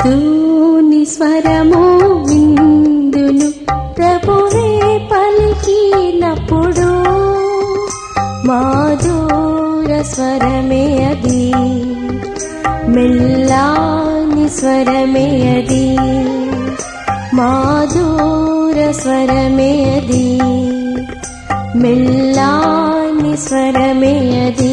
క్రీస్తుని స్వరము విందును ప్రభువే పలికినప్పుడు మాధుర స్వరమే అది, మెల్లాని స్వరమే అది, మాధుర స్వరమే అది, మెల్లాని స్వరమే అది.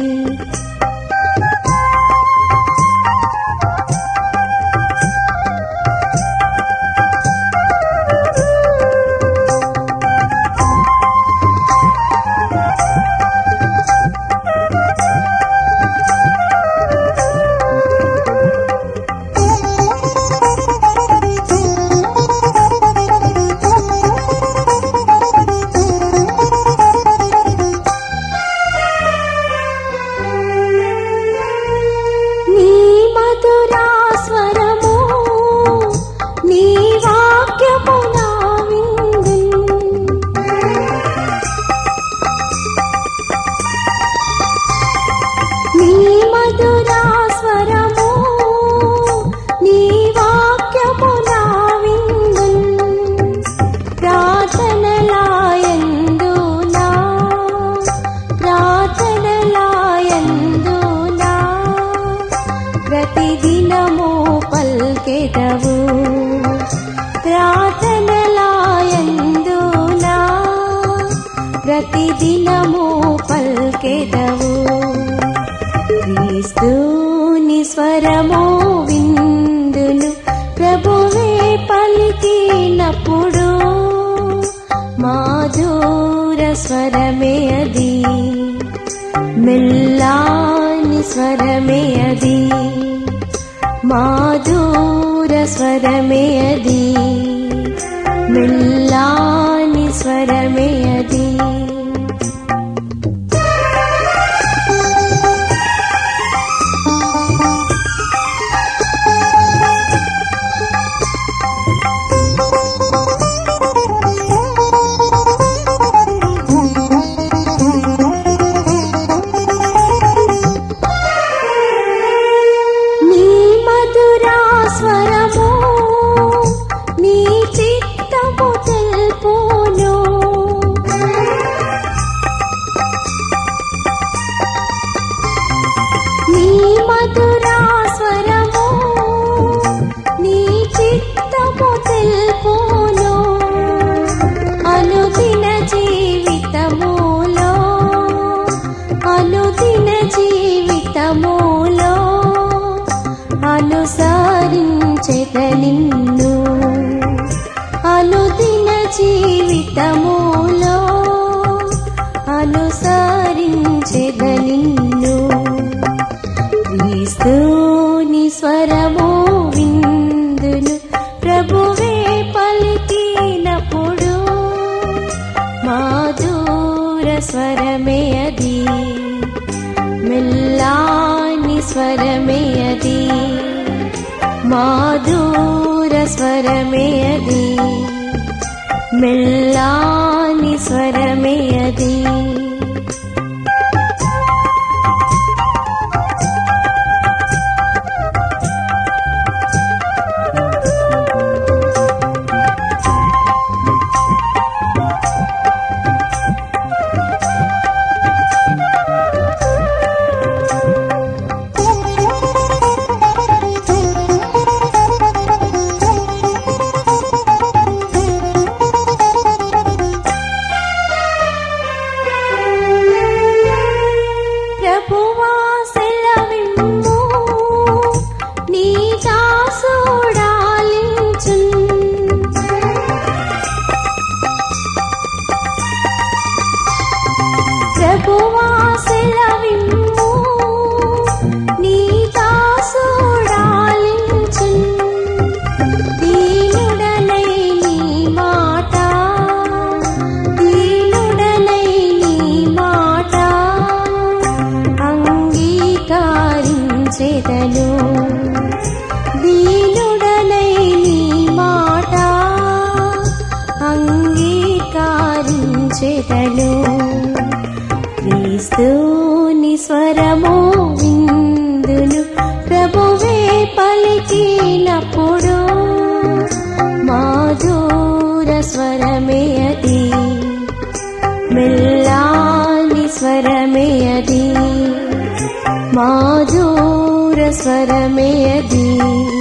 ప్రతిదినము పల్కెదవు ప్రార్థనలాయందునా, ప్రతిదినము పల్కెదవు. క్రీస్తుని స్వరము విందును ప్రభువే పలికినప్పుడు మాధుర స్వరమే అది, మెల్లాని స్వరమే అది, మాధుర స్వరమే అది, మెల్లాని స్వరమే అది. జీవితములో అనుసరించెద నిన్ను, అనుదిన జీవితములో అనుసరించెద నిన్ను. క్రీస్తుని స్వరము విందును ప్రభువే పలికినప్పుడు మాధుర స్వరమే అది, మెల్లాని స్వరమే అది, మాధుర స్వరమే అది, మెల్లాని స్వరమే అది. ప్రభువా సెలవిమ్ము నీ దాసుడాలించున్, దీనుడనై నీ మాట, దీనుడనై నీ మాట అంగీకరించెదను, దీనుడనై నీ మాట అంగీకరించెదను. క్రీస్తుని స్వరము విందును ప్రభువే పలికిన వినేటప్పుడు మాధుర స్వరమే అది, మెల్లాని స్వరమే అది, మాధుర స్వరమే అది.